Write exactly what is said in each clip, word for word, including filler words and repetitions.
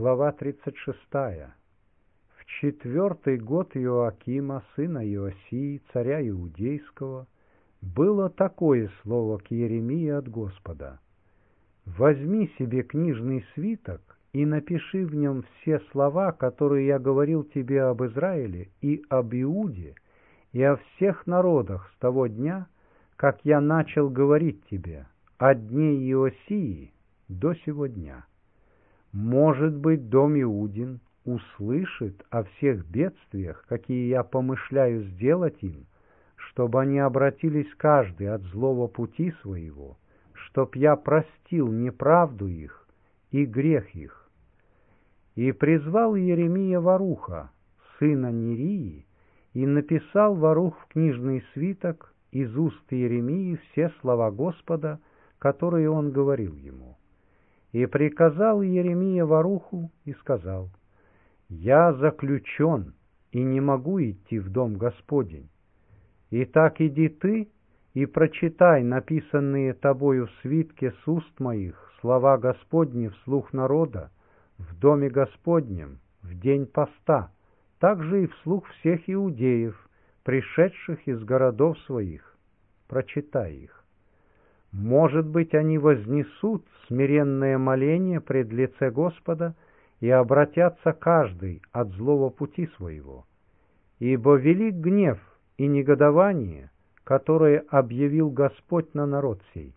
Глава тридцать шестая. В четвертый год Иоакима, сына Иосии, царя Иудейского, было такое слово к Иеремии от Господа: «Возьми себе книжный свиток и напиши в нем все слова, которые я говорил тебе об Израиле и об Иуде, и о всех народах с того дня, как я начал говорить тебе, от дней Иосии до сего дня. Может быть, дом Иудин услышит о всех бедствиях, какие я помышляю сделать им, чтобы они обратились каждый от злого пути своего, чтоб я простил неправду их и грех их». И призвал Иеремия Варуха, сына Нерии, и написал Варух в книжный свиток из уст Иеремии все слова Господа, которые он говорил ему. И приказал Иеремия Варуху и сказал: «Я заключен и не могу идти в дом Господень. Итак, иди ты и прочитай написанные тобою в свитке с уст моих слова Господни вслух народа в доме Господнем в день поста, также и вслух всех иудеев, пришедших из городов своих. Прочитай их. Может быть, они вознесут смиренное моление пред лице Господа и обратятся каждый от злого пути своего. Ибо велик гнев и негодование, которое объявил Господь на народ сей».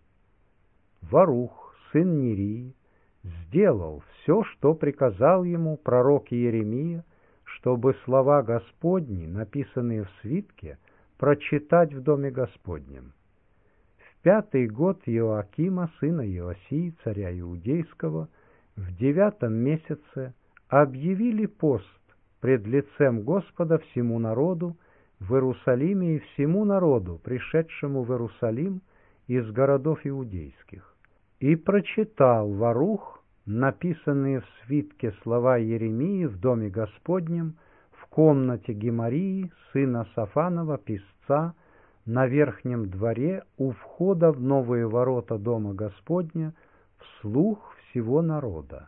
Варух, сын Нерии, сделал все, что приказал ему пророк Иеремия, чтобы слова Господни, написанные в свитке, прочитать в доме Господнем. В пятый год Иоакима, сына Иосии, царя Иудейского, в девятом месяце объявили пост пред лицем Господа всему народу в Иерусалиме и всему народу, пришедшему в Иерусалим из городов иудейских. И прочитал Варух написанные в свитке слова Иеремии в доме Господнем в комнате Гемарии, сына Сафанова, писца, на верхнем дворе у входа в новые ворота дома Господня, вслух всего народа.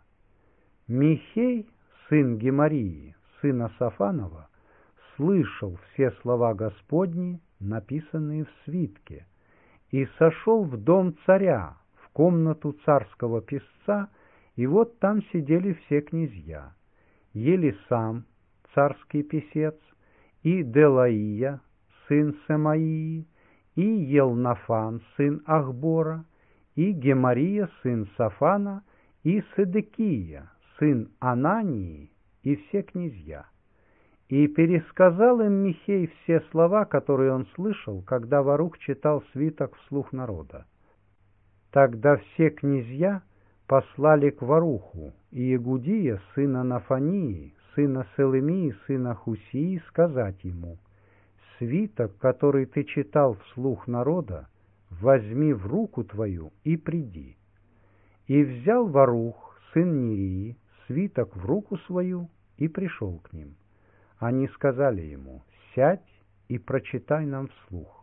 Михей, сын Гемарии, сына Сафанова, слышал все слова Господни, написанные в свитке, и сошел в дом царя, в комнату царского писца, и вот там сидели все князья: Елисам, царский писец, и Делаия, сын Семаии, и Елнафан, сын Ахбора, и Гемария, сын Сафана, и Седекия, сын Анании, и все князья. И пересказал им Михей все слова, которые он слышал, когда Варух читал свиток вслух народа. Тогда все князья послали к Варуху, и Егудия, сына Нафании, сына Селемии, сына Хусии, сказать ему: «Свиток, который ты читал вслух народа, возьми в руку твою и приди». И взял Варух, сын Нерии, свиток в руку свою и пришел к ним. Они сказали ему: «Сядь и прочитай нам вслух».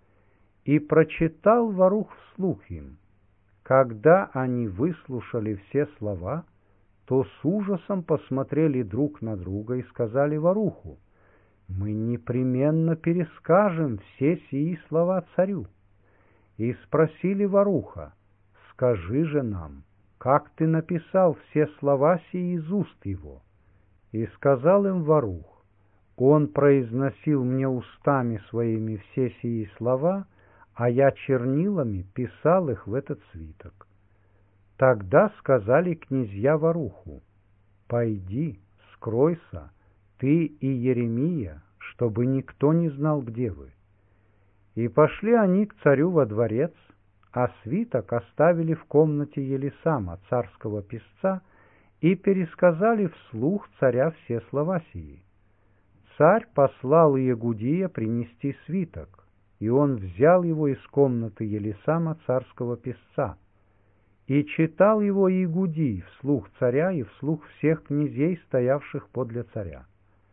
И прочитал Варух вслух им. Когда они выслушали все слова, то с ужасом посмотрели друг на друга и сказали Варуху: «Мы непременно перескажем все сии слова царю». И спросили Варуха: «Скажи же нам, как ты написал все слова сии из уст его?» И сказал им Варух: «Он произносил мне устами своими все сии слова, а я чернилами писал их в этот свиток». Тогда сказали князья Варуху: «Пойди, скройся, ты и Иеремия, чтобы никто не знал, где вы». И пошли они к царю во дворец, а свиток оставили в комнате Елисама, царского писца, и пересказали вслух царя все слова сии. Царь послал Егудия принести свиток, и он взял его из комнаты Елисама, царского писца, и читал его Егудий вслух царя и вслух всех князей, стоявших подле царя.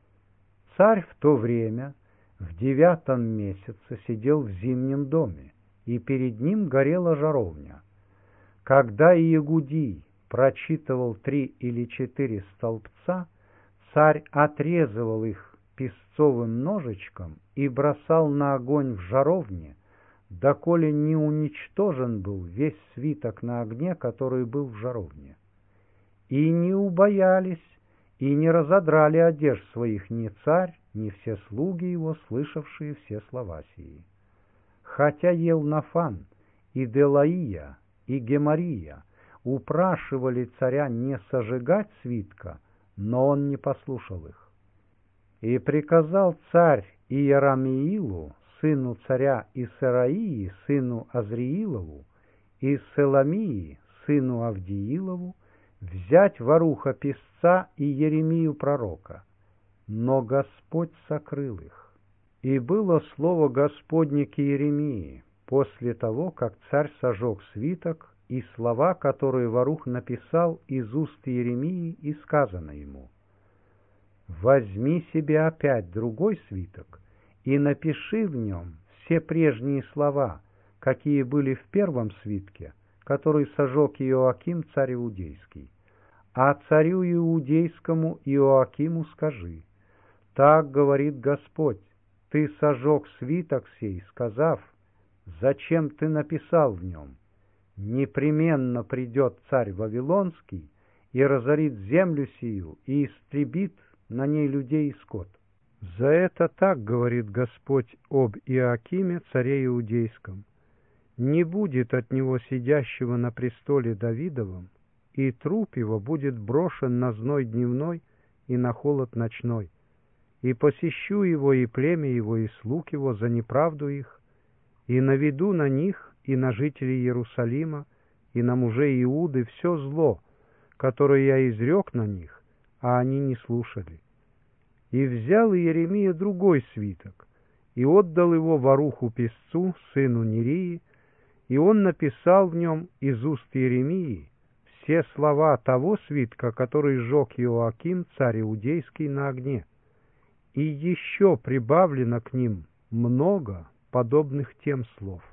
Царь в то время в девятом месяце сидел в зимнем доме, и перед ним горела жаровня. Когда Иегудий прочитывал три или четыре столбца, царь отрезывал их песцовым ножичком и бросал на огонь в жаровне, доколе не уничтожен был весь свиток на огне, который был в жаровне. И не убоялись, и не разодрали одежд своих ни царь, ни все слуги его, слышавшие все слова сии. Хотя Елнафан и Делаия и Гемария упрашивали царя не сожигать свитка, но он не послушал их. И приказал царь Иерамиилу, сыну царя Исараии, сыну Азриилову, и Селамии, сыну Авдиилову, взять воруха песца и Еремию пророка. Но Господь сокрыл их. И было слово Господне к Иеремии после того, как царь сожег свиток, и слова, которые ворух написал из уст Иеремии, и сказано ему: «Возьми себе опять другой свиток и напиши в нем все прежние слова, какие были в первом свитке, который сожег Иоаким царь Иудейский. А царю Иудейскому Иоакиму скажи: так говорит Господь, ты сожег свиток сей, сказав: зачем ты написал в нем? Непременно придет царь Вавилонский и разорит землю сию и истребит на ней людей и скот. За это так говорит Господь об Иоакиме царе Иудейском: не будет от него сидящего на престоле Давидовом, и труп его будет брошен на зной дневной и на холод ночной. И посещу его и племя его и слуг его за неправду их, и наведу на них и на жителей Иерусалима и на мужей Иуды все зло, которое я изрек на них, а они не слушали. И взял Иеремия другой свиток, и отдал его воруху песцу, сыну Нерии, и он написал в нем из уст Иеремии все слова того свитка, который сжег Иоаким, царь Иудейский, на огне. И еще прибавлено к ним много подобных тем слов.